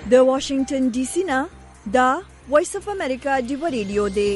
د واشنگټن ډي سي نه دا وایس اف امریکا ډیو ریډیو دی.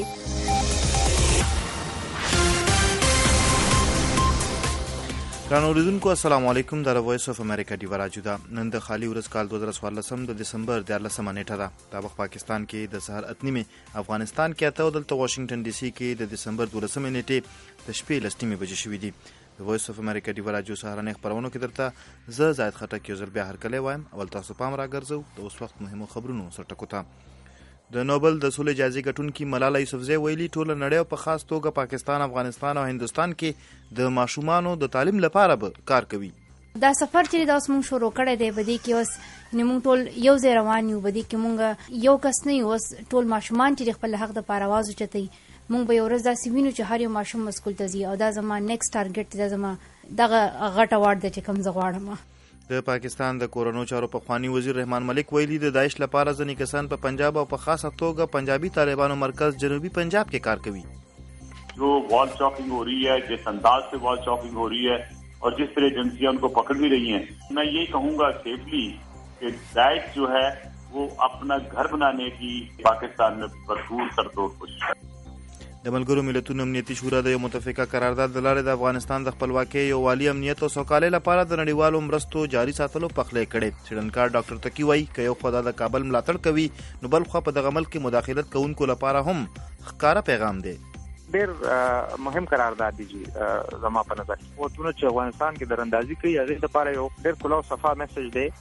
ګرانو اوریدونکو السلام علیکم. د وایس اف امریکا ډیو راډیو دا نن د خالی ورځ کال 2014 د دسمبر 14 نیټه ده. دا وخت پاکستان کې د سحر اتنیمه، افغانستان کې اته او دلته واشنگټن ډي سي کې د دسمبر 12 نیټه د شپې لستیمه بجې شوې دي. د وایس اف امریکا ډیو راډیو سهارنې خبرونو کې درته زه زاید خټک یو ځل بیا هرکلی وایم. اول تاسو پام راګرځو د اوس وخت مهمو خبرونو سره ټکو ته. د نوبل د سولې جایزې ګټونکي ملاله یوسفزۍ ویلي ټوله نړۍ او په خاص توګه پاکستان، افغانستان او هندوستان کې د ماشومانو د تعلیم لپاره به کار کوي. دا سفر چې دا اوس مونږ شروع کړی دی بدی کې اوس مونږ ټول یو ځای روان یو. بدی کې مونږ یو کس نه یو، ټول ماشومان چې خپل حق د پاره आवाज اوچتي. مونږ به یو ورځ داسې وینو چې هر یو ماشوم مسکول ته ځي او دا زما نیکسټ ټارګټ دی، زما دغه غټ اواړ دی چې کوم زه غواړم. د پاکستان د کورونو چارو پخوانی وزیر رحمان ملک ویلي د داعش لپاره ځینې کسان په پنجاب او په خاصه توګه پنجابی طالبانو مرکز جنوبی پنجاب کې کار کوي. جو وال چاکنگ ہو رہی ہے، جس انداز سے وال چاکنگ ہو رہی ہے اور جس طرح ایجنسیاں ان کو پکڑ بھی رہی ہیں، میں یہی کہوں گا سیفلی کہ داعش جو ہے وہ اپنا گھر بنانے کی پاکستان میں بھرپور سرتوڑ کوشش ہے. د ملګرو ملتونو امنیتي شورا د یو متفقه قرارداد د لارې د افغانستان د خپلواکۍ، یووالي، امنیت او سوکالۍ لپاره د نړیوالو مرستو جاري ساتلو پخلی کړي. څېړنکار ډاکټر تقي وایي که یو خوا د کابل ملاتړ کوي نو بل خوا په دغه ملک کې مداخلت کوونکو لپاره هم ښکاره پیغام دی. ډېر مهم قرارداد دی زما په نظر. قوتونه چې افغانستان کې دراندازي کوي هغې لپاره یو ډېر کلو صفا میسج دی.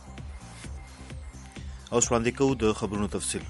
اوس وړاندې کوو د خبرونو تفصیل.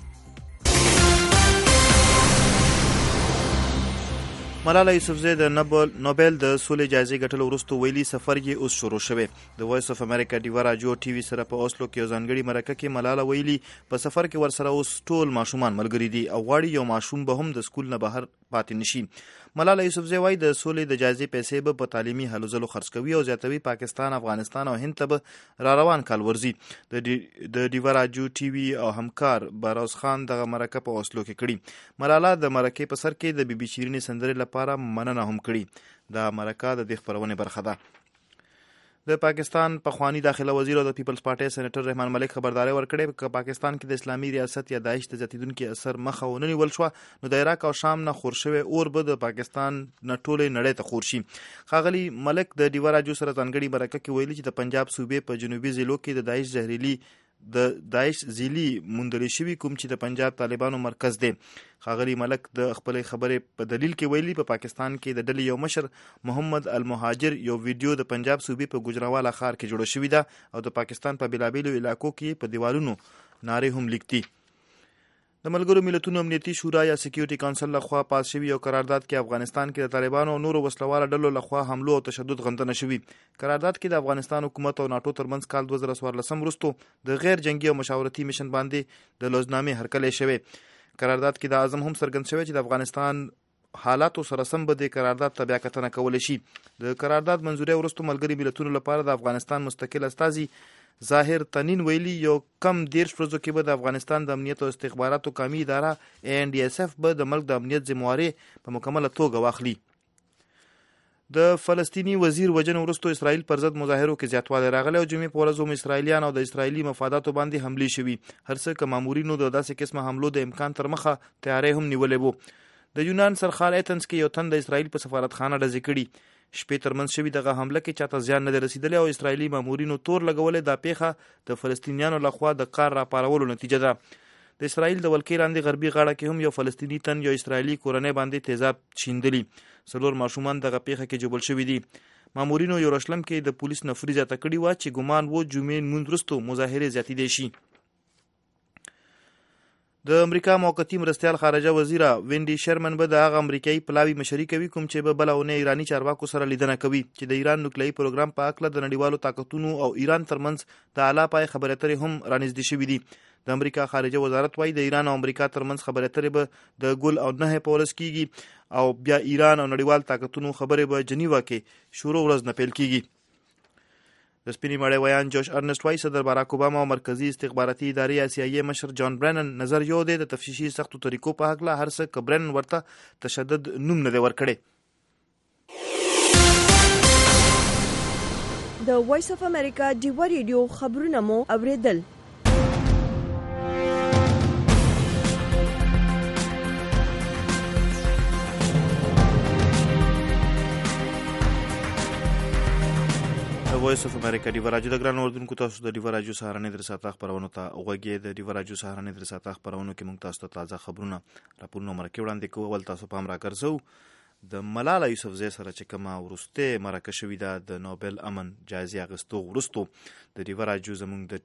ملاله یوسفزۍ د نوبل د سولې جایزې ګټلو وروسته ویلي سفر یې اوس شروع شوی. د وایس اف امریکا ډیو راډیو ټي وي سره په اوسلو کې یو ځانګړي مرکه کې ملاله ویلي په سفر کې ورسره اوس ټول ماشومان ملګري دي او غواړي یو ماشوم به هم د سکول نه بهر پاتې نشي. ملاله یوسفزۍ وایي د سولې د جایزې پیسې به په تعلیمي هلو ځلو خرڅ کوي او زیاتوي پاکستان، افغانستان او هند ته به را روان کال ورځي. د ډیو راډیو ټي وي او همکار باروز خان دغه مرکه په اوسلو کې کړي. ملاله د مرکې په سر کې د بي بي شیرینې سندرې لپاره مننه هم کړي. دا مرکه د دې خبرونې برخه ده. د پاکستان پخوانی داخله وزیر او د پیپلز پارټي سېنیټر رحمان ملک خبرداري ورکړې چې پاکستان کې د اسلامي ریاست یا داعش د زیاتیدونکو اثر مخه ونیول شو نو د عراق او شام نه خور شوی اور به د پاکستان نه ټولې نړۍ ته خور شي. ښاغلي ملک د ډیو راډیو سره ځانګړي مرکه کې ویلي چې د پنجاب صوبې په جنوبي ضلعو کې د داعش ځیلي موندل شوي کوم چې د پنجاب طالبانو مرکز دی. ښاغلي ملک د خپلې خبرې په دلیل کې ویلي په پاکستان کې د ډلې یو مشر محمد المهاجر یو ویډیو د پنجاب صوبې په ګوجرانوالا ښار کې جوړه شوې ده او د پاکستان په بېلابېلو علاقو کې په دیوالونو نارې هم لیکتي. د ملګرو ملتونو امنیتي شورا یا سکیورټي کونسل لخوا پاس شوي یو قرارداد کې افغانستان کې د طالبانو او نورو وسلواله ډلو لخوا حملو او تشدد غندنه شوي. قرارداد کې د افغانستان حکومت او ناټو ترمنځ کال 2014 وروسته د غیر جنگي او مشاورتي میشن باندې د لوزنامې هرکلی شوی. قرارداد کې د اعظم هم څرګند شوی چې د افغانستان حالاتو سره سم به د قرارداد ته بیا کتنه کولی شي. د قرارداد منظوري وروسته ملګري ملتونو لپاره د افغانستان مستقل استازي ظاهر تنین ویلي یو کم 10 ورځو کې به د افغانستان د امنیت او استخباراتو قومي اداره ANDSF به د ملک د امنیت ذمہواري په مکمله توګه واخلي. د فلسطینی وزیر وجنه وروسته اسرائیل پر ضد مظاهرو کې زیاتوالی راغلی او جمعې په ورځ هم اسرائیلیان او د اسرائیلي مفاداتو باندې حملې شوي. هر څه که مامورینو د داسې قسمه حملو د امکان تر مخه تیاری هم نیولی وو. د یونان سرخال ایتنز کې یو تن د اسرائیل په سفارتخانه ډزې کړي. شپې ترمنځ شوي دغه حمله کې چاته زیان نه دی رسیدلی او اسرائیلي مامورینو تور لګولی. دا پیښه د فلسطینیانو لخوا د کار راپارولو نتیجه ده. د اسرائیل د ولکې لاندې غربي غاړه کې هم یو فلسطیني تن یو اسرائیلي کورنۍ باندې تیزاب شیندلي. 4 ماشومان دغه پیښه کې جوبل شوي دي. مامورینو یروشلم کې د پولیس نفري زیاته کړې وه چې ګمان و جمعې لمونځ وروسته مظاهرې زیاتېدی شي. د امریکا موقتی مرستیال خارجه وزیره وینډي شرمن به د هغه امریکایي پلاوي مشري کوي کوم چې به بله اونۍ ایراني چارواکو سره لیدنه کوي چې د ایران نوکلیایي پروګرام په هکله د نړیوالو طاقتونو او ایران ترمنځ د اعلی پای خبرې اترې هم رانږدې شوي دي. د امریکا خارجه وزارت وایي د ایران او امریکا ترمنځ خبرې اترې به د ګل او نهه په ورځ کیږي او بیا ایران او نړیوال طاقتونو خبرې به جنیوا کې شروع ورځ نه پیل کیږي. د سپینې مړۍ ویان جوش ارنسټ وایي صدر باراک اوباما او مرکزي استخباراتي ادارې CIA مشر جان برنن نظر یو دی د تفتیشي سختو طریقو په هکله هر څه که برنن ورته تشدد نوم نه دی ورکړی. د وایس اف امریکا ډیو ریډیو خبرونه مو اوریدل. وایس اف امریکا دی راجو د ګران اوردونکو تاسو د دی راجو سهارنې در ساته خبرونه ته وګورئ. د دی راجو سهارنې در ساته خبرونه کې موږ تاسو ته تازه خبرونه راپورونه مرکه وړاندې کوو. ول تاسو پام راکړئ د ملاله یوسفزۍ سره چې کومه ورسته مرکه شوې ده د نوبل امن جایزې اخیستو وروسته د دی راجو زموږ د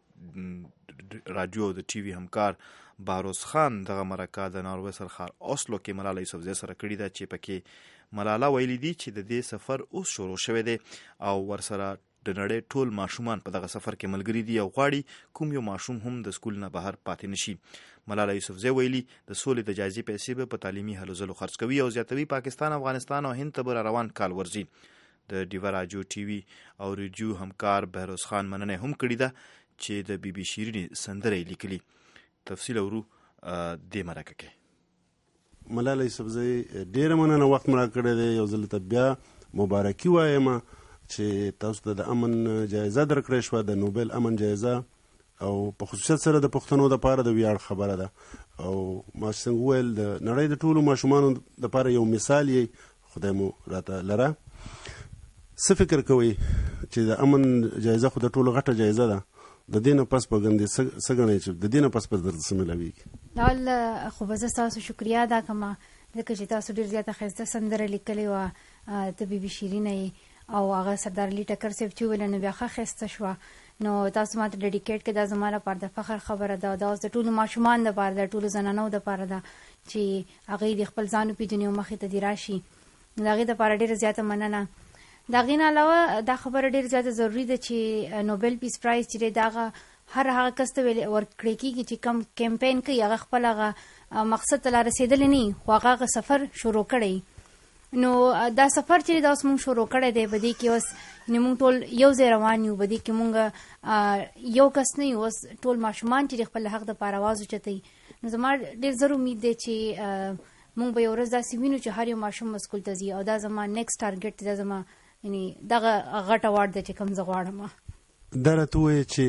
رادیو د ټي وي همکار باروس خان دغه مرکه د ناروې سرخار اوسلو کې ملاله یوسفزۍ سره کړې ده چې پکې ملاله ویلي دي چې د دې سفر اوس شروع شوی دی او ورسره د نړۍ ټول ماشومان په دغه سفر کې ملګري دي او غواړي کوم یو ماشوم هم د سکول نه بهر پاتې نشي. ملاله یوسفزۍ ویلي د سولې د جایزې پیسې به په تعلیمي هلو ځلو خرڅ کوي او زیاتوي پاکستان، افغانستان او هند ته به روان کال ورځي. د ډیوا راجو ټي وي او ریډیو همکار بهروز خان مننه هم کړې ده چې د بي بي شیرینې سندرې لیکلي. تفصیل اورو دې مرکه کې. ملاله یوسفزۍ ډیره مننه وخت مړه کړی دی. یو ځل ته بیا مبارکي وایم چې تاسو ته د امن جایزه درکړې شوه، د نوبل امن جایزه، او په خصوصیت سره د پښتنو دپاره د ویاړ خبره ده. او ما څنګه وویل د نړۍ د ټولو ماشومانو دپاره یو مثال یې، خدای مو راته لره. څه فکر کوئ چې د امن جایزه خو د ټولو غټه جایزه ده، د دې نه پس په ګندې څه ګڼئ چې د دې نه پس درته څه میلاویږي؟ اول خو به زه ستاسو شکریا ادا کوم ځکه چې تاسو ډېر زیاته ښایسته سندره لیکلې وه ته بي بي شیرینه یې او هغه سردار علي ټکر صاحب چې وویله نو بیا ښه ښایسته شوه. نو تاسو ما ته ډیډیکیټ کړئ، دا زما لپاره د فخر خبره ده. دا اوس د ټولو ماشومان دپاره ده، ټولو زنانو دپاره ده چې هغوی د خپل ځان وپېژني او مخې ته دې راشي. د هغې دپاره ډېره زیاته مننه. د هغې نه علاوه دا خبره ډېر زیاته ضروري ده چې نوبل پیس پرایز چې دی د هغه هر هغه کس ته ورکړی کېږي چې کم کیمپین کوي، هغه خپل هغه مقصد ته لا رسېدلی نه وي خو هغه سفر شروع کړی. نو دا سفر چې دا اوس مونږ شروع کړی دی، په دې کې اوس مونږ ټول یو ځای روان یو، په دې کې مونږ یو کس نه یو، اوس ټول ماشومان چې خپل حق دپاره آواز اوچتوي. نو زما ډېر زر امید دی چې مونږ به یو ورځ داسې وینو چې هر یو ماشوم سکول ته ځي او دا زما نیکسټ ټارګټ دی، دا زما یعنی دغه غټ اواډ دی چې کوم زه غواړم. دا راته ووایې چې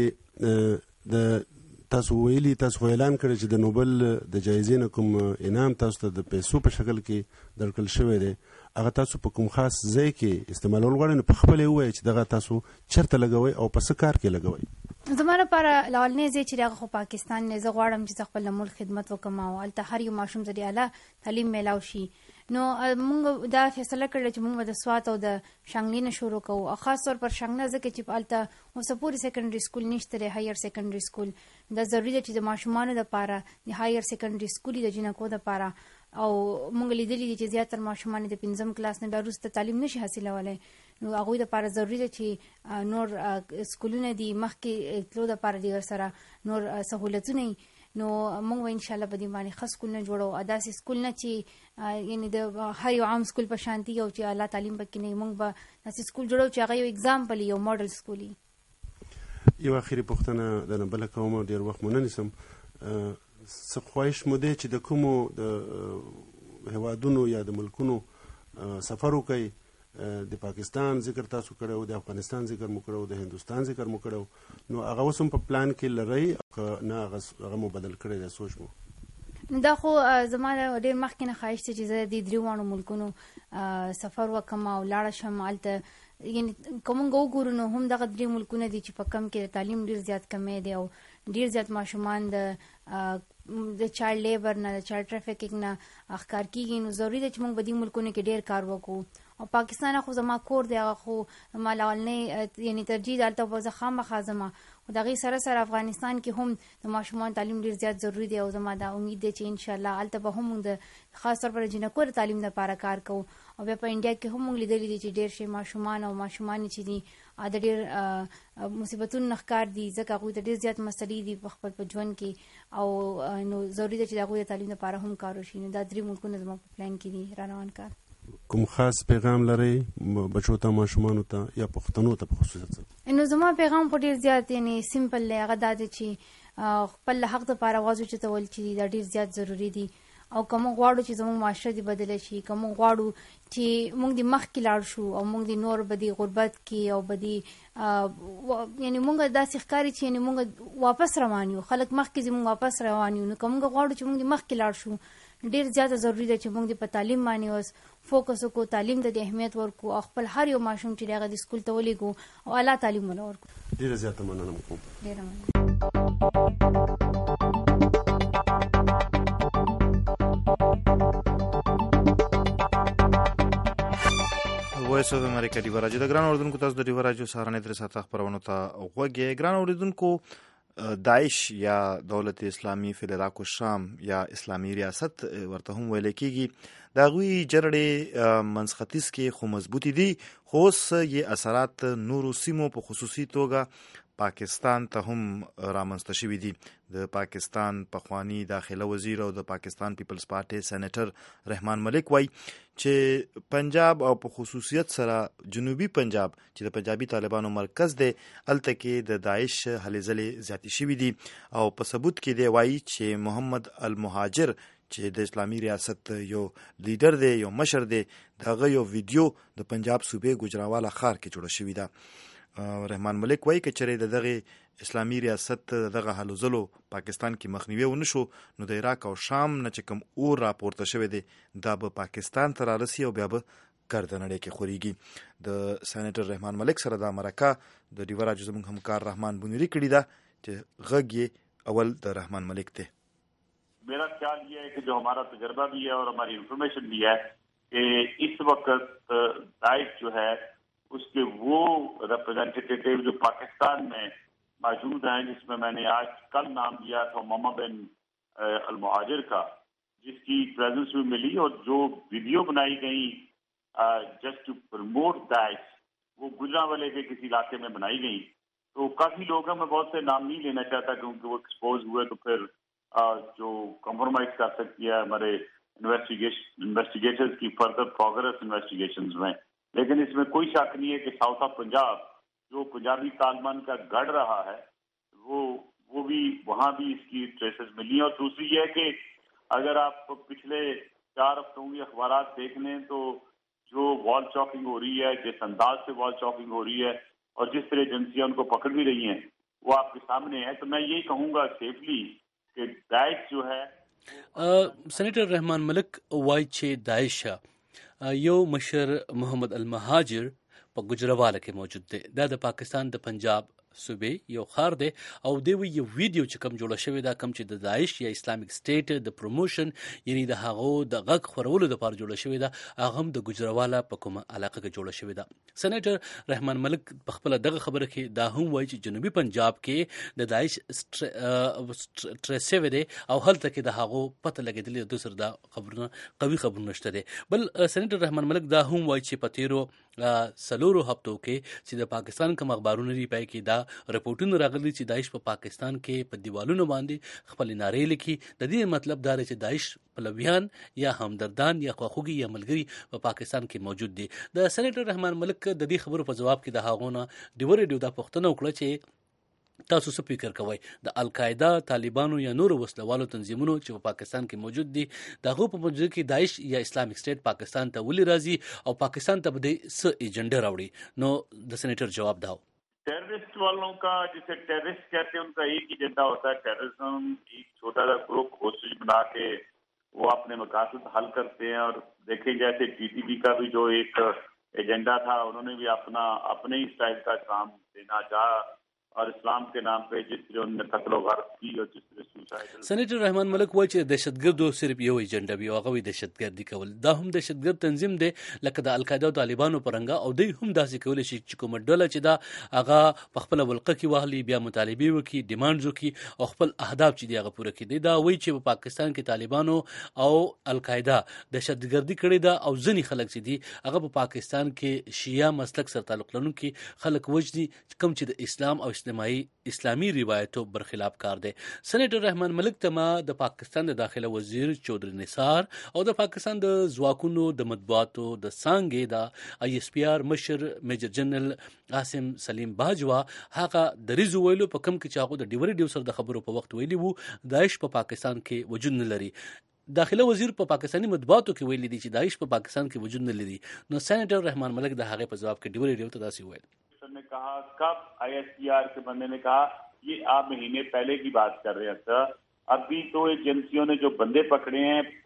د تاسو ویلي، تاسو اعلان کړی چې د نوبل د جایزې نه کوم انعام تاسو ته د پیسو په شکل کې درکړل شوی دی، هغه تاسو په کوم خاص ځای کې استعمالول غواړئ؟ نو په خپله یې ووایئ چې دغه تاسو چېرته لګوئ او په څه کار کې لګوئ؟ زما لپاره لومړنی ځای چې هغه خو پاکستان دی. زه غواړم چې زه خپل ملک خدمت وکړم او هلته هر یو ماشوم ته د اعلی تعلیم میلاو شي. نو مونږ دا فیصله کړله چې مونږ به د سوات او د شانګلي نه شروع کوو، او خاص طور پر شانګله ځکه چې هلته اوسه پورې سیکنډري سکول نشته دی، هایر سیکنډري سکول. دا ضروري ده چې د ماشومانو دپاره د هایر سیکنډري سکول د جنکو دپاره، او مونږ لیدلي دي چې زیاتره ماشومان د 5م کلاس نه بیا وروسته تعلیم نشي حاصلولی. نو هغوی دپاره ضروري ده چې نور سکولونه دي مخکې تلو دپاره دي ورسره نور سهولتونه وي. نو موږ به انشاءالله په دې باندې ښه سکولونه جوړو، داسې سکولونه چې یعنې د هر یو عام سکول په شانتي او چې اعلی تعلیم پکې نه وي. موږ به داسې سکول جوړو چې هغه یو اګزامپل یو ماډل سکول وي. یو اخري پوښتنه درنه بله کوم، ډېر وخت مو نه نیسم. څه خواهش مو دی چې د کومو د هیوادونو یا د ملکونو سفر وکئ؟ د پاکستان ذکر تاسو کړو، د افغانستان ذکر مو کړو، د هندوستان ذکر مو کړو، نو هغه اوس هم په پلان کې لرئ نه هغه مو بدل کړی دی سوچ مو؟ دا خو زما ډېر مخکې نه خواهش دی چې زه د 3 ملکونو سفر وکړم او لاړه شم هلته. یعنې که موږ وګورو نو هم دغه 3 ملکونه دي چې په کم کې د تعلیم ډېر زیات کمی دی او ډېر زیات ماشومان د چایلډ لیبر نه، د چایلډ ټرافیکینګ نه ښکار کېږي. نو ضروري ده چې موږ په دې ملکونو کې ډېر کار وکړو. او پاکستان خو زما کور دی، هغه خو زما لومړنی یعنې ترجیح ده، هلته به زه خامخا ځم. خو د هغې سره سره افغانستان کې هم د ماشومانو تعلیم ډېر زیات ضروري دی او زما دا امید دی چې انشاءالله هلته به هم موږ د خاص طور پر جنکو د تعلیم لپاره کار کوو. او بیا په انډیا کې هم موږ لیدلي دي چې ډېر شي ماشومان او ماشومانې چې دي د ډېر مصیبتونو نه ښکار دي، ځکه هغوی ته ډېر زیات مسلې دي په خپل په ژوند کې. او نو ضروري ده چې د هغوی د تعلیم لپاره هم کار وشي. نو دا 3 ملکونه زما په پلان کې دي را روان کار. کوم خاص پیغام لرئ بچو ته، ماشومانو ته یا پښتنو ته په خصوصیت سره؟ نو زما پیغام خو ډېر زیات یعنې سمپل دی، هغه دا دی چې خپل حق دپاره آواز اوچتول چې دا ډېر زیات ضروري دي. او که موږ غواړو چې زموږ معاشره دې بدله شي، که موږ غواړو چې موږ دې مخکې لاړ شو او موږ دې نور به دې غربت کې او به دې یعنې موږ داسې ښکاري چې یعنې موږ واپس روان یو، خلک مخکې ځي موږ واپس روان یو. نو که موږ غواړو چې موږ دې مخکې لاړ شو ډیر زیاته ضروری ده چې موږ په تعلیم باندې اوس فوکس وکړو، تعلیم ته د اهمیت ورکړو او خپل هر یو ماشوم چې هغه د سکول ته ولېږو او اعلی تعلیم ورکړو. ډیره زیاته مننه کوم. ډیره مننه. وایس اف امریکا ډیوه راډیو د ګران اوریدونکو تاسو د ډیوه راډیو سهارنۍ تر ساعت خبرونه ته غوږی. ګران اوریدونکو، داعش یا دولت اسلامی فی العراق و شام یا اسلامی ریاست ورته هم ویل کیږي، د هغوی جرړې منځ ختیځ کې خو مضبوطی دي، خو اوس یې اثرات نورو سیمو په خصوصي توګه پاکستان ته هم رامنځته شوي دي. د پاکستان پخوانی داخله وزیر او د پاکستان پیپلز پارټي سېنیټر رحمان ملک وایي چې پنجاب او په خصوصیت سره جنوبي پنجاب چې د پنجابي طالبانو مرکز دی، هلته کې د داعش هلې ځلې زیاتې شوي دي او په ثبوت کې دی وایي چې محمد المهاجر چې د اسلامي ریاست یو لیډر دی، یو مشر دی، دغه یو ویډیو د پنجاب صوبې ګوجرانوالا ښار کې جوړه شوې ده. رحمان ملک وایي که چېرې د دغه اسلامي ریاست دغه هلو ځلو پاکستان کې مخنیوي ونه شو، نو د عراق او شام نه چې کوم اور راپورته شوی دی دا به پاکستان ته رارسي او بیا به ګرد نړۍ کې خورېږي. د سېنیټر رحمان ملک سره دا مرکه د ډیوه راډیو زموږ همکار رحمان بنیری کړې ده چې غږ یې اول د رحمان ملک دی. मेरा ख्याल ये है कि जो हमारा तजर्बा भी है और हमारी इंफॉर्मेशन भी है कि इस वक्त दाइश जो है उसके वो रिप्रेजेंटेटिव जो पाकिस्तान में मौजूद हैं, जिसमें मैंने आज कल नाम दिया था मोहम्मद बिन अल-मुहाजिर का, जिसकी प्रेजेंस भी मिली और जो वीडियो बनाई गई जस्ट टू प्रमोट दाइश वो गुजरांवाले के किसी इलाके में बनाई गई. तो काफी लोग हैं, मैं बहुत से नाम नहीं लेना चाहता क्योंकि वो एक्सपोज हुए तो फिर जो कॉम्प्रोमाइज कर सकती है हमारे इन्वेस्टिगेशंस की फर्दर प्रोग्रेस इन्वेस्टिगेशंस में. लेकिन इसमें कोई शक नहीं है कि साउथ ऑफ पंजाब जो पंजाबी तालिबान का गढ़ रहा है वो भी वहाँ भी इसकी ट्रेसेस मिली. और दूसरी ये है कि अगर आप पिछले 4 हफ्तों की अखबारात देख लें तो जो वॉल चॉकिंग हो रही है, जिस अंदाज से वॉल चॉकिंग हो रही है और जिस तरह एजेंसियां उनको पकड़ भी रही हैं वो आपके सामने है. तो मैं यही कहूँगा सेफली कि दाइश जो है سېنیټر رحمان ملک وایي چې داعش یو مشر محمد المهاجر په ګوجرانوالا کې موجود دی. دا د پاکستان د پنجاب صوبې یو ښار دی او دی یو ویډیو چې کوم جوړه شوې ده، کوم چې د داعش یا اسلامیک سټیټ د پروموشن یعنی د هغو د غږ خورولو لپاره جوړه شوې ده، هغه هم د ګوجرانوالا په کومه علاقه کې جوړه شوې ده. سېنیټر رحمان ملک په خپل دغه خبره کې دا هم وایي چې جنوبي پنجاب کې د داعش ټریس شوی دی او هلته کې د هغو پته لګېدلې د سره دا خبرونه قوي خبرونه شته دي. بل سېنیټر رحمان ملک دا هم وایي چې په تیرو 4 هفتو کې چې د پاکستان کوم اخبارونه لري پای کې دا رپورټونه راغلي چې داعش په پاکستان کې په دیوالونو باندې خپل نارې لیکي. د دې مطلب دا دی چې داعش پلویان یا همدردان یا خواخوږي یا ملګري په پاکستان کې موجود دي. د سېنیټر رحمان ملک د دې خبرو په جواب کې د هغونه ډیوه ریډیو دا پوښتنه وکړه چې تاسو څه فکر کوئ د القاعده، طالبانو یا نورو وسلوالو تنظیمونو چې په پاکستان کې موجود دي د هغو په موجود کې داعش یا اسلامیک سټیټ پاکستان ته ولې راځي او پاکستان ته به څه ایجنډا راوړي؟ نو د سېنیټر جواب دا टेररिस्ट वालों का, जिसे टेररिस्ट कहते हैं, उनका एक एजेंडा होता है टेररिज्म. एक छोटा सा ग्रुप कोशिश बना के वो अपने मकासद हल करते हैं. और देखें जैसे टीटीपी का भी जो एक एजेंडा था, उन्होंने भी अपने ही स्टाइल का काम देना चाहा और इस्लाम के नाम पे जिस तरह उन्होंने कत्ल व गर्द की और जिस तरह सुसाइड. سېنیټر رحمان ملک وایي چې دهشتګردو صرف یو ایجنډا وي او هغه وي دهشتګردي کول. دا هم دهشتګرد تنظیم دی لکه د القاعده او طالبانو په رنګه، او دوی هم داسې کولی شي چې کومه ډله چې دا هغه په خپله ولقه کې واخلي، بیا مطالبې وکړي، ډیمانډز وکړي او خپل اهداف چې دي هغه پوره کړي. دا وایي چې په پاکستان کې طالبانو او القاعده دهشتګردي کړې ده او ځینې خلک چې دي هغه په پاکستان کې شیعه مسلک سره تعلق لرونکي خلک وجدي کوم چې د اسلام او اسلامي روایتو برخلاف کار دی. سېنیټر رحمان ملک ته ما د پاکستان د داخله وزیر چودري نثار او د پاکستان د ځواکونو د مطبوعاتو د څانګې د آی اس پی آر مشر میجر جنرال قاسم سلیم باجوا هغه دریځ ویلو په کم کې چې هغه د ډیوه ریډیو سره د خبرو په وخت ویلي وو داعش په پاکستان کې وجود نه لري. داخله وزیر په پاکستانی مطبوعاتو کې ویلي دي چې داعش په پاکستان کې وجود نه لري. نو سېنیټر رحمان ملک د هغه په جواب کې ډیوه ریډیو ته داسې ویل. ने कहा कब ISPR के बंदे ने कहा ये आप महीने पहले की बात कर रहे हैं सर. अभी तो एजेंसियों ने जो बंदे पकड़े हैं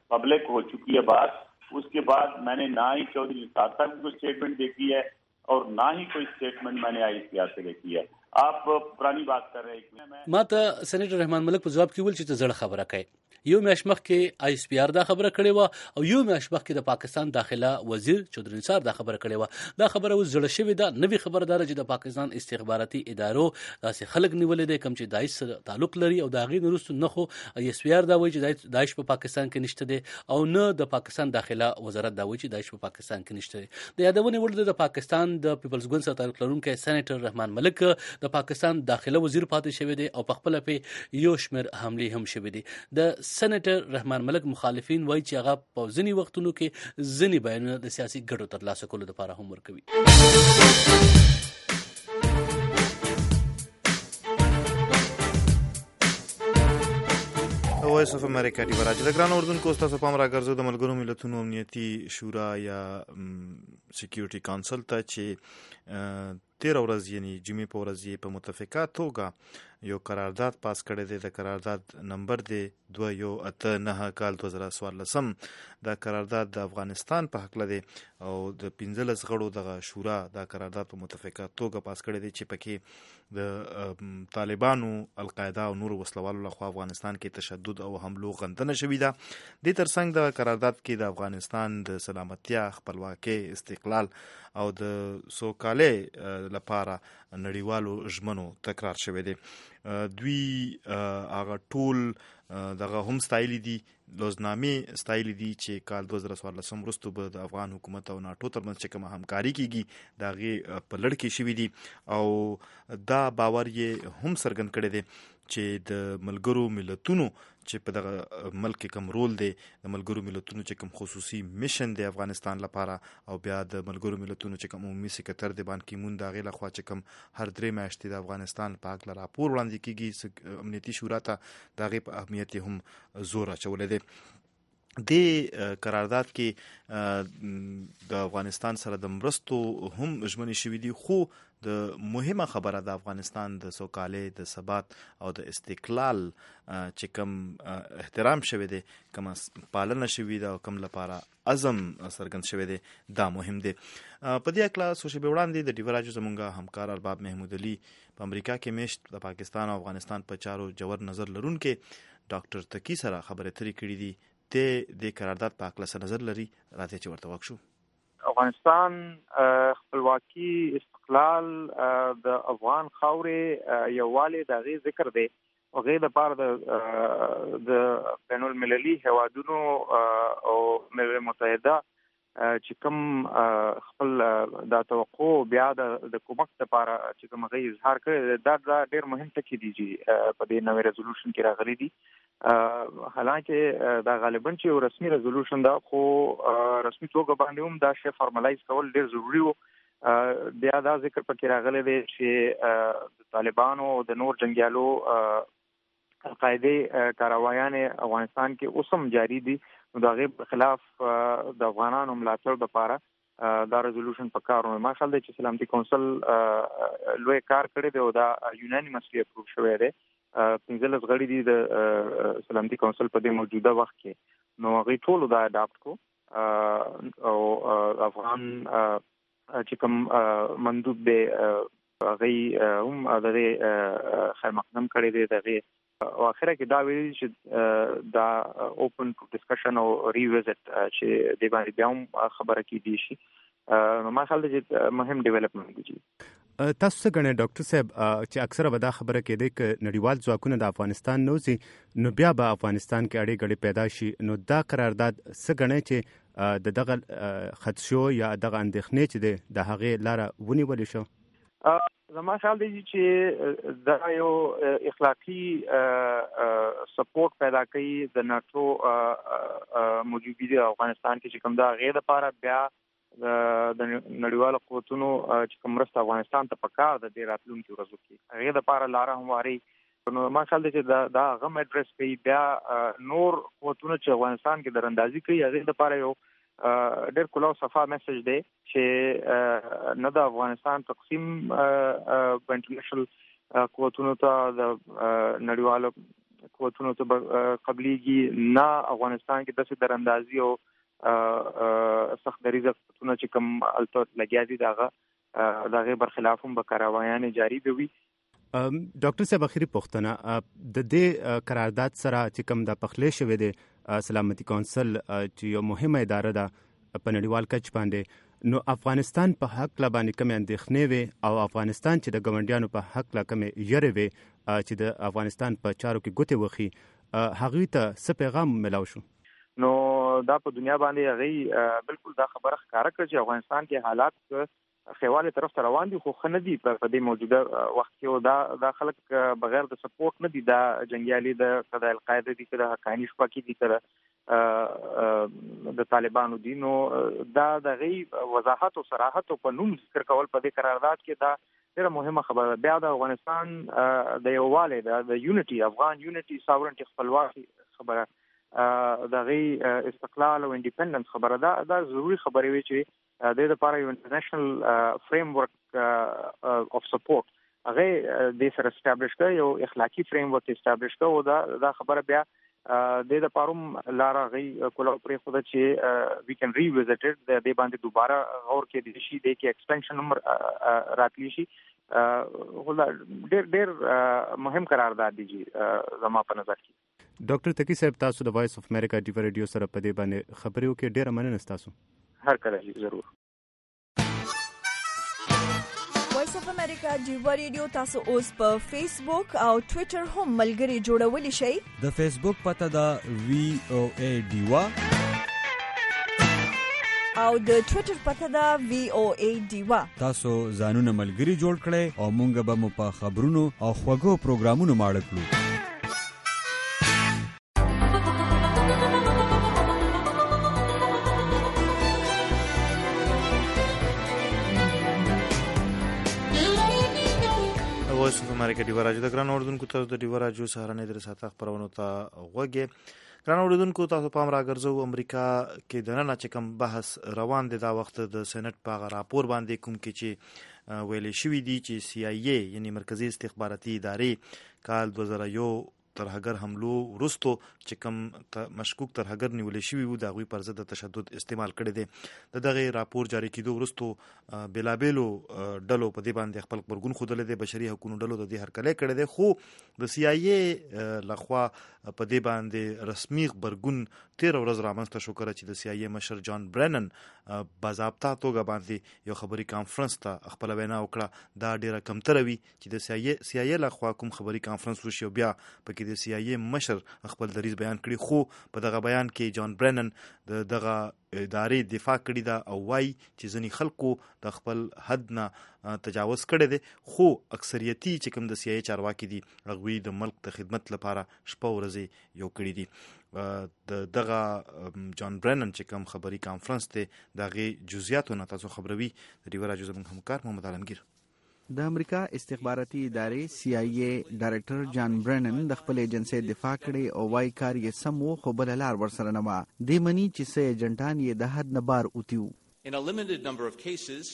पब्लिक हो चुकी है बात। उसके बाद मैंने ना ही चौधरी निसार साहब की कोई स्टेटमेंट देखी है और ना ही कोई स्टेटमेंट मैंने ICR से देखी है। आप पुरानी बात कर रहे हैं। ما ته سېنیټر رحمان ملک په جواب کې ویل چې ته زړه خبره کوي. یو میاشت مخکې ICR دا خبره کړې و او یو میاشت مخکې د پاکستان داخله وزیر چودري نثار دا خبره کړې و. دا خبره اوس زړه شوې ده. نوې خبردار چې د پاکستان استخباراتي ادارو داسې خلک نیولې دي کوم چې داعش سره تعلق لري او دا غي نورستو نه خو ICR دا وایي چې داعش په پاکستان کې نشته دي او نه د پاکستان داخله وزارت دا وایي چې داعش په پاکستان کې نشته دي. د یادونه وړ د پاکستان د پیپلز ګوند سره تعلق لرونکي سېنیټر رحمان ملک د پاکستان داخله وزیر پاتې شوی دی او په خپل په یو شمېر حمله هم شوی دی. د سېنیټر رحمان ملک مخالفین وایي چې هغه په ځینې وختونو کې ځینې بیانونه د سیاسي ګټو ترلاسه کولو لپاره هم ورکوي. وایس اف امریکا دی براج د ګران اردوونکو تاسو پام راګرځو د ملګرو ملتونو امنیتي شورا یا سکیورټي کونسل ته چې 13 ورځ یعنی جمعې په ورځ په متفقه توګه یو قرارداد پاس کړی دی. د قرارداد نمبر دی 2189 کال 2014. دا قرارداد د افغانستان په حق لدی او د 15 غړو د شورا دا قرارداد په متفقه توګه پاس کړی دی چې پکې د طالبانو، القاعده او نور وسلوالو لخوا افغانستان کې تشدد او حملو غندنه شوې ده. د ترڅنګ د قرارداد کې د افغانستان د سلامتیا، خپلواکۍ، استقلال او د سوکالۍ لپاره نړیوالو ژمنو تکرار شوی دی. دوی هغه ټول دغه هم ستایلی دي، لوزنامې ستایلی دي چې کال 2014 وروسته به د افغان حکومت او ناټو ترمنځ چې کومه همکاري کیږي د هغې په لړ کې شوي دي او دا باور یې هم څرګند کړی دی چې د ملګرو ملتونو چې په دغه ملک کې کوم رول دی، د ملګرو ملتونو چې کوم خصوصي میشن دی افغانستان لپاره او بیا د ملګرو ملتونو چې کوم عمومي سکرټر دی بان کی مون د هغې لخوا چې کوم هر 3 میاشتې د افغانستان په هکله راپور وړاندې کیږي امنیتي شورا ته، د هغې په اهمیت یې هم زور اچولی دی. د قرارداد کې د افغانستان سره د مرستو هم ژمنې شوي دي، خو د مهمه خبره د افغانستان د سوکالۍ، د ثبات او د استقلال چې کوم احترام شوی دی، کوم پالنه شوی ده او کوم لپاره عزم څرګند شوی دی، دا مهم دی. په دې اکلا څو شېبې وړاندې د ډیو راجو زمونږ همکار ارباب محمود علي په امریکا کې میشت د پاکستان او افغانستان په چارو جوړ نظر لرونکي ډاکټر تقی سره خبرې اترې کړې دي. د قرارداد په اکلا څه نظر لري؟ راځي چې ورته وښو. افغانستان خپلواکي، استقلال د افغان خاورې یووالی د هغې ذکر دی او هغې دپاره د بین المللي هیوادونو او ملل متحده چې کوم خپل دا توقع بیا د کومک لپاره چې کوم هغې اظهار کړی دا ډېر مهم ټکي دي چې په دې نوې ریزولوشن کې راغلي دي. حالانکه دا غالبا چې یو رسمي ریزولوشن ده، خو رسمي توګه باندې هم دا شی فارملایز کول ډېر ضروري و. بیا دا ذکر پکې راغلی دی چې د طالبانو او د نور جنګیالو القاعدې کاروایان افغانستان کې اوس هم جاري دي، نو د هغې په خلاف د افغانانو ملاتړ لپاره دا ریزولوشن په کار و. ما خیال دی چې سلامتي کونسل لوی کار کړی دی او دا یونانیمسلی اپروو شوی دی. 15 غړي دي د سلامتي کونسل په دې موجوده وخت کې، نو هغوی ټولو دا اډاپټ کو او افغان چې کوم مندوب دی هغوی هم د دې خیر مقدم کړی دی د هغې او اخره کې دا ویلي چې دا اوپن ټو ډسکشن او ریویزټ چې دې باندې بیا هم خبره کیدی شي. ما خیال دی چې مهم ډیولپمنټ دی. تاسو څه ګڼئ ډاکټر صاحب چې اکثره به دا خبره کېدی که نړیوال ځواکونه د افغانستان نوځي نو بیا به افغانستان کې اړې ګړې پیدا شي، نو دا قرارداد څه ګڼئ چې د دغه خدشو یا دغه اندېښنې چې دی د هغې لاره ونیولې شو؟ زما خیال دی چې دا یو اخلاقي سپورټ پیدا کوي د ناټو موجودګي افغانستان کې چې کوم دا هغې دپاره بیا د نړیوالو قوتونو چې کوم مرسته افغانستان ته پکار ده د راتلونکي ورځو کې هغې دپاره لاره همواري. نو ما خیال دی چې دا هغه هم اډرس کوي. بیا نور قوتونه چې افغانستان کې دراندازي کوي هغې دپاره یو ډېر کلاو صفا میسج دی چې نه د افغانستان تقسیم په انټرنیشنل قوتونو ته د نړیوالو قوتونو ته قبليږي نه افغانستان کې داسې دراندازي او سخت دریزه قوتونه چې کوم الته لګیا دي دغه برخلاف هم به کاروایان جاری وي. ډاکټر صاحب اخیری پوښتنه د دې قرارداد سره چې کوم د پخلې شوی دی سلامتي کونسل چې یو مهمه اداره ده په نړیوال کچ باندې، نو افغانستان په حق لا باندې کوم اندېښنې وي او افغانستان چې د ګاونډیانو په حق لا کوم یری وي چې د افغانستان په چارو کې ګوتې وخی هغه ته څه پیغام ملاو شو؟ نو دا په دنیا باندې هغه بالکل دا خبره ښکاره کړ چې افغانستان کې حالات خیواله طرف ته روان دي، خو خنه دي په دې موجوده وخت کې دا خلک بغیر د سپورټ نه دي، دا جنگیالي د القاعده دي، د حقانی شپکی دي، د طالبانو دي. نو دا د غي وضاحت او صراحت په نوم ذکر کول په دې قرارداد کې دا ډیره مهمه خبره. بیا د افغانستان د یووالي د یونټي افغان یونټي ساورنټي خپلواکي خبره، د غي استقلال او انډیپندنس خبره، دا ضروری خبره وي چې د لپاره یو انټرنیشنل فریم ورک اف سپورټ هغه د سره اسټابلیش کړي، یو اخلاقی فریم ورک اسټابلیش کړي او دا خبره بیا د لپاره لاره غي کوله پرې خو دا چې وی کین ریویزټ اټ د دې باندې دوباره غور کې د شي د کې ایکسپنشن نمبر راتلی شي. هله ډېر مهم قرارداد دی زما په نظر کې. ډاکټر تقی صاحب تاسو د وایس اف امریکا ډیو ریډیو سره په دې باندې خبرې وکړې، ډېر مننه تاسو. هر کله ضرور. وایس اف امریکا ډیو ریډیو تاسو اوس په فیسبوک او ټوئیټر هم ملګري جوړولی شئ. د فیسبوک پته دا VOA ډیوا او د ټوئیټر پته دا VOA ډیوا. تاسو ځانونه ملګري جوړ کړئ او مونږ به مو په خبرونو او خوږو پروګرامونو ماړه کړو. وایس اف امریکا ډیو راډیو د ګران اوردونکو تاسو د ډیو راډیو سهارنې در ساته خبرونه ته غوږی. ګران اوردونکو تاسو پام راګرځو امریکا کې د نن چې کوم بحث روان دی دا وخت د سېنات په راپور باندې کوم کې چې ویلې شوې دي چې CIA یعنی مرکزی استخباراتي ادارې کال 2001 ترهګر حملو وروستو چې کوم مشکوک ترهګر نیولې شوي وو د هغوی پر ضد تشدد استعمال کړی دی. د دغه راپور جاری کېدو وروستو بېلابېلو ډلو په دې باندې خپل غبرګون ښودلی دی، بشري حقونو ډلو د دې هرکلی کړی دی، خو د CIA لخوا په دې باندې رسمي غبرګون تېره ورځ رامنځته شو کله چې د CIA مشر جان برینن باضابطه توګه باندې یو خبري کانفرنس ته خپله وینا وکړه. دا ډېره کمتره وي چې د CIA لخوا کوم خبري کانفرنس وشي او بیا پکې د CIA مشر خپل دریځ بیان کړي، خو په دغه بیان کې جان برینن دغه ادارې دفاع کړې ده او وایي چې ځینې خلکو د خپل حد نه تجاوز کړی دی، خو اکثریتي چې کوم د CIA چارواکي دي هغوی د ملک د خدمت لپاره شپه ورځې یو کړي دي. دغه جان برینن چې کوم خبري کانفرنس دی د هغې جزئیاتو نه تاسو خبروي د ډیو راډیو زموږ همکار محمد عالمگیر. د امریکا استخباراتي ادارې CIA ډایرکټر جان برینن د خپل ایجنسۍ دفاع کړي او وايي کار یې سم و خو بل لار ورسره نه وه. دې مني چې څه ایجنټان یې د حد نه بار اوتي وو.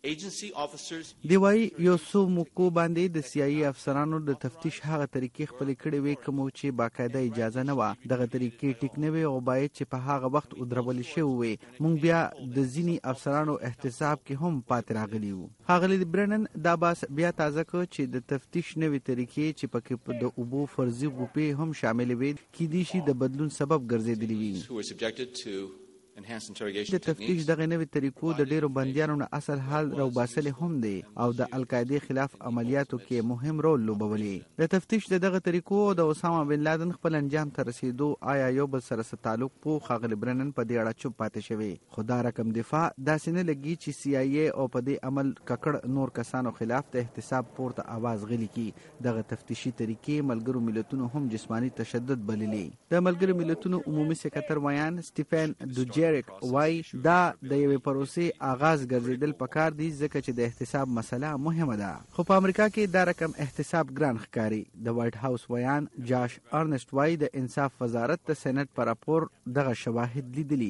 دی وايي یو څو موقعو باندې د CIA افسرانو د تفتیش هغه طریقې خپلې کړې وې کوم چې باقاعده اجازه نه وه. دغه طریقې ټیک نه وې او باید چې په هغه وخت ودرولې شوې وې. موږ بیا د ځینې افسرانو احتساب کې هم پاتې راغلي وو. ښاغلي برینن دا بحث بیا تازه کړ چې د تفتیش نوې طریقې چې پکې د اوبو فرضي غوپې هم شاملې وې کیدای شي د بدلون سبب ګرځېدلې وي. د تفتیش دغه نوې طریقو د ډیرو بندیانو نه اصل حال راوباسلی هم دی او د القاعدې خلاف عملیاتو کې مهم رول لوبولی. د تفتیش دغه طریقو د اسامه بن لادن خپل انجام ته رسیدو آیا یو بل سره څه تعلق په ښاغلي برینن په دې اړه چوپ پاتې شوی، خو دا رقم دفاع داسې نه لګي چې CIA او په دې عمل ککړ نور کسانو خلاف د احتساب پورته आवाज غلي کی. دغه تفتیشي طریقې ملګرو ملتونو هم جسمانی تشدد بللی. د ملګرو ملتونو عمومي سکرټر ویان سټیفن دوجیرک وای دا د یوې پروسې آغاز ګرځیدل پکار دي ځکه چې د احتساب مسله مهمه ده، خو په امریکا کې دا رقم احتساب ګران ښکاري. د وایټ هاوس ویان جاش ارنسټ وای د انصاف وزارت د سېنات پر راپور دغه شواهد لیدلي.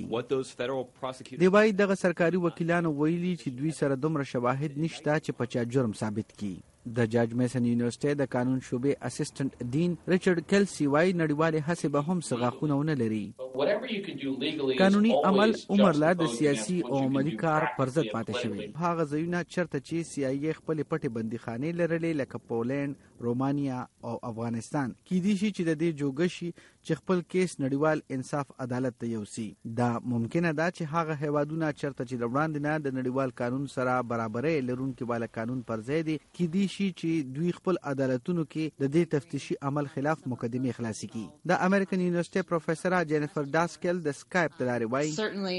دی وای دغه سرکاري وکیلانو ویلي چې دوی سره دومره شواهد نشته چې په چا جرم ثابت کړي. د جاج میسن یونیورسيټي د قانون شعبې اسسټنټ دین ریچارډ کیلسی وايي نړیوالې هڅې به هم څه غاښونه ونه لري. قانوني عمل عمرلا د سیاسي او عملي کار پر ضد پاتې شوی. هغه ځایونه چرته چې CIA خپل پټې بندیخانې لرلې لکه پولند، رومانیا او افغانستان کیدی شي چې د دې جوګشي چې خپل کیس نړیوال انصاف عدالت ته یوسي. دا ممکنه ده چې هغه هیوادونه چرته چې وړاندې نه د نړیوال قانون سره برابرۍ لرونکي والا قانون پر ځای دي کیدی شي چې دوی خپل عدالتونو کې د دې تفتیشي عمل خلاف مقدمه خلاصي کړي. د امریکن یونیورسيټي پروفیسور جینیفر ډاسکل د سکایپ د لارې وایي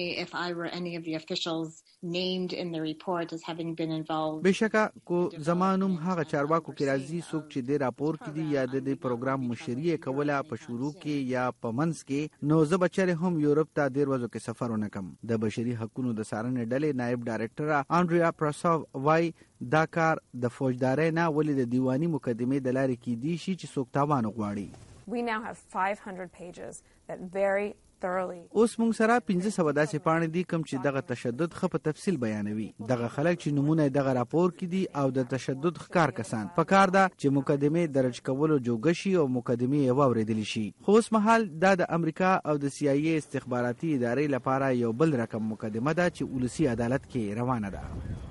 بشکه کو زمانوم هغه چارواکو کې راځي څوک چې د راپور کې دي یا د پروګرام مشري کوله په شروع کې یا په منځ کې نو زه بچره هم یورپ ته ډیر ورځو کې سفر ونکم. د بشري حقوقو د څارنې ډلې نائب ډایرکټر انډریا پراسوف وايي دا کار د فوجدارۍ نه ولې د دیوانی مقدمې د لارې کې دي شي چې څوک تاوان غواړي. اوس موږ سره 1500 داسې پاڼې دي کوم چې دغه تشدد خپ تفصیل بیانوي. دغه خلک چې نمونه دغه راپور کې دي او د تشدد ښکار کسان په کار ده چې مقدمه درج کولو جوګشي او مقدمه یې واوریدل شي. خو اوس مهال دا د امریکا او د CIA استخباراتي ادارې لپاره یو بل رقم مقدمه ده چې ولسی عدالت کې روانه ده.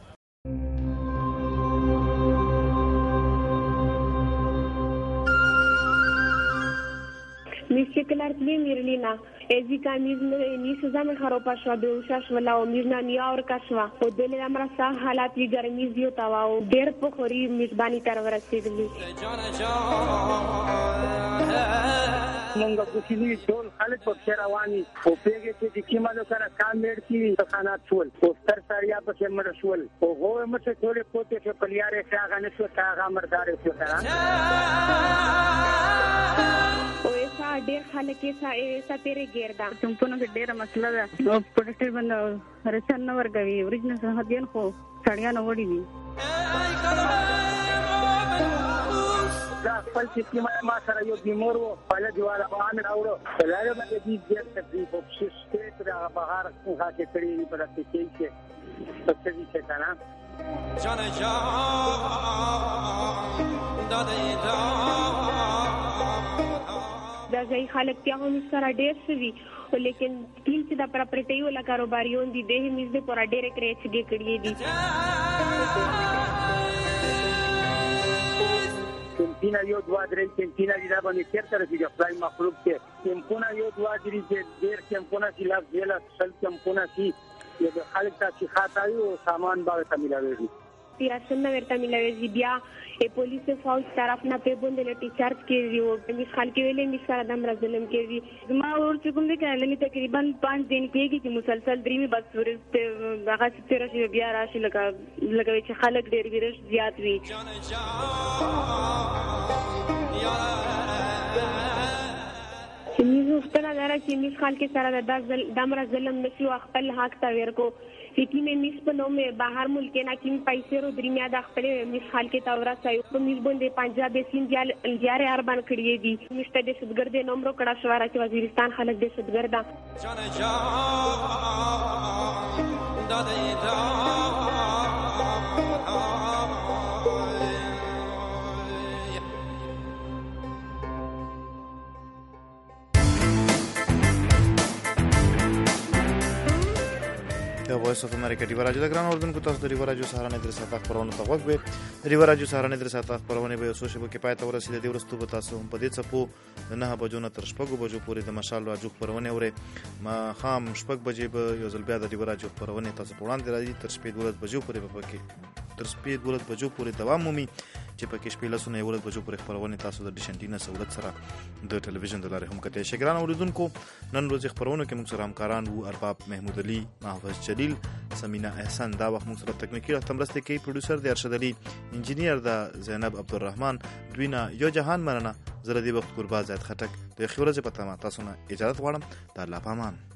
Mishkeler Mirlina, Ezika Niza Haropa Shwabe, Shashwala, Mirna Niaur Kashwa, Odele Amrasa, Halati Garmizio Tawao, Der Pokori, Misbani Tarvarasili. مونږ کوشنی ټول خلک په رواني او پیګه چې کیمالو سره کام لري چې تخانات ټول پوسټر ساریا په مړ شول او هو مته ټول پوتې چې پلیاره څنګه نشو څنګه مردار شو ترا او ایسا ډېر خلک ایسا تیرې ګردا څنګه نو ډېر مسله ده او پروټیکټ باندې رسن نو ورګوي اوریجنل هدین خو سړیا نو وړي وي خپل چې ما سره یو بیمار و په دیواله باندې راوړو لاره باندې دې تکلیف او شته تر بهار څنګه چې کړی په دې کې څه څه چې کنه جان دا ځای خلک ته هم سره ډېر شوي لیکن تیل چې د پراپرټي ولا کاروباریون دي د همیز د پورا ډېر کرېچګي کړی دي. کینتینا یو دوا درې کینتینا دي دا باندې چیرته راځي خدای مخلوق کې کینتینا یو دوا درې ډېر کینتینا چې لاس دیلا سل کینتینا چې د خلک ته خاطایو سامان باندې تملاوي تیراسن ورته ملوي بیا پولیس فوج طرف نه په بوند لټي چارج کیږي او مس خان کې ویلې مس سره دم ظلم کیږي ما ور چې کوم دې کړل تقریبا 5 دن کېږي چې مسلسل درې بس ورته هغه ستاره شي بیا راشي لګوي چې خلک ډېر ویرش زیات وي. ميزو ستنه دره چې مس خان کې سره د دمر ظلم نشو خپل حق ته ورکو کی میں مس پنو میں باہر ملک نا کی پیسے رو درمیان داخلے مس حال کے تورا سایو تو مس بندے پنجاب سین جار اربان کھڑی دی مستر دہشتگرد نمبر کڑا شوارا کے وزیرستان خلق دہشتگردا وایس اف امریکا ډیو راډیو د ګران اردن کو تاسو د ډیو راډیو سهارنې در ساته خبرونه ته وګ به ډیو راډیو سهارنې در ساته خبرونه به اوسو شبکې کې پاتې ورسېده دی ورستو به تاسو په دې څپو د 9 بجو نه تر 6 بجو پورې د مشال راډیو خبرونه اوري ما خام 6 بجې به یو ځل بیا د ډیو راډیو خبرونه تاسو په وړاندې راځي تر 12 بجو پورې به پکې تر 12 بجو پورې دوام مومي چې پکې شپې لسونه یو بجو پورې خبرونه تاسو د ډیشنټینا سہولت سره د ټلویزیون د لارې هم کته شګران اوریدونکو نن ورځ خبرونه کې موږ سره همکاران وو ارباب محمود علي محفوظ جلیل سمینا احسان دا وخت موږ سره تکنیکی تمرسته کې پروډوسر دی ارشد علي انجینیر دا زینب عبدالرحمن دوینا یو جهان مننه زره دی وخت قربا زید خټک د خبرونه پته ما تاسو نه اجازه غواړم د الله پامان.